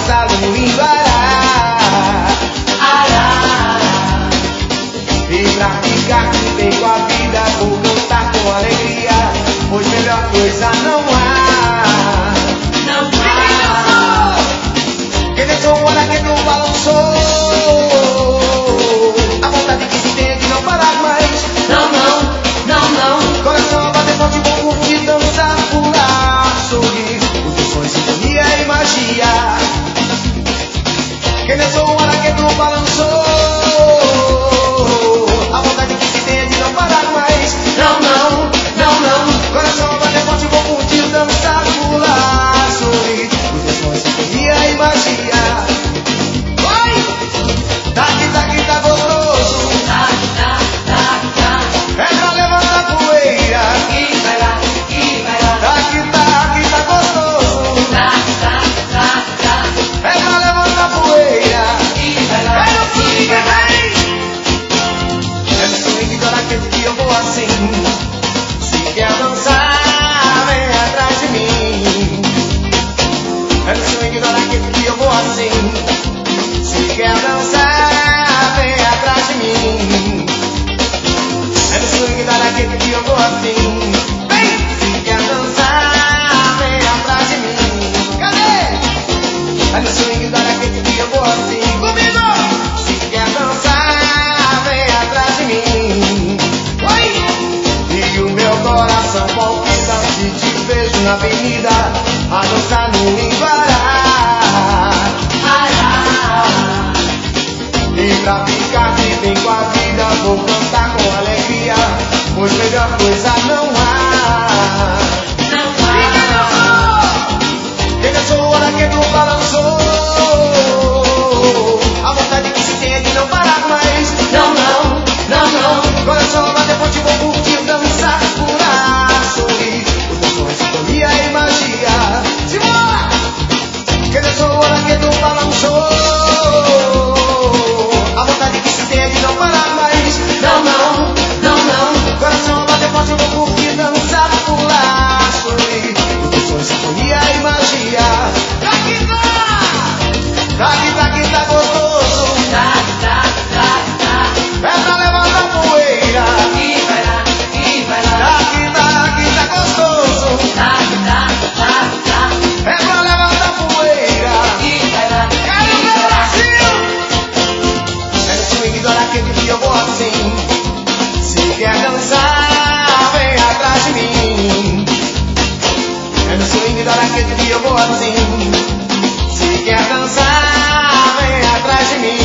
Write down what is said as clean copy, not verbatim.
dançar no lindo ará. E pra ficar de bem com a vida, vou cantar com alegria, pois melhor coisa não há. Quem dançou o araquê no balançou, a vontade que se tem é de não parar mais. Não. Coração a bater forte, bom curtir, dançar, pular, sorrir. Os teus sonhos, sintonia e magia. Quem dançou o araquê no balançou, a vontade que se tem é de não parar mais. Não. Coração a bater forte, bom curtir, dançar, pular, sorrir. Os teus sonhos, sintonia e magia. Tá gostoso. É pra levantar poeira. Tá gostoso. É pra levantar poeira. É no swing, vem. É no swing do araquê que eu vou assim. Se quer dançar, vem atrás de mim. É no swing do araquê que eu vou assim. Se quer dançar, vem atrás de mim. É no swing da araquê que eu vou assim. Vem! Se quer dançar, vem atrás de mim. Cadê? É no swing da araquê que eu vou assim. Comigo! Se quer dançar, vem atrás de mim. Oi! E o meu coração palpita se te vejo na avenida, a dançar no Limbará. E pra ficar de bem com a vida, vou cantar com alegria, pois melhor coisa não há. Quem dançou o araquê do balançou, a vontade que se tem é de não parar mais. Não. Coração bater forte, vou curtir, dançar, pular, sorrir. Os teus sonhos, sintonia e magia. Simbora! Quem dançou o araquê do balançou, a vontade que se tem é de não parar mais. Não. Coração bater forte, eu vou curtir, dançar, pular, sorrir. Os teus sonhos, sintonia e magia. Tá gostoso. É pra levantar poeira. Tá gostoso. É pra levantar poeira. Quero ver Brasil. É no swing do araquê que eu vou assim. Se quer dançar, vem atrás de mim. É no swing do araquê que eu vou assim. Se quer dançar, vem atrás de mim.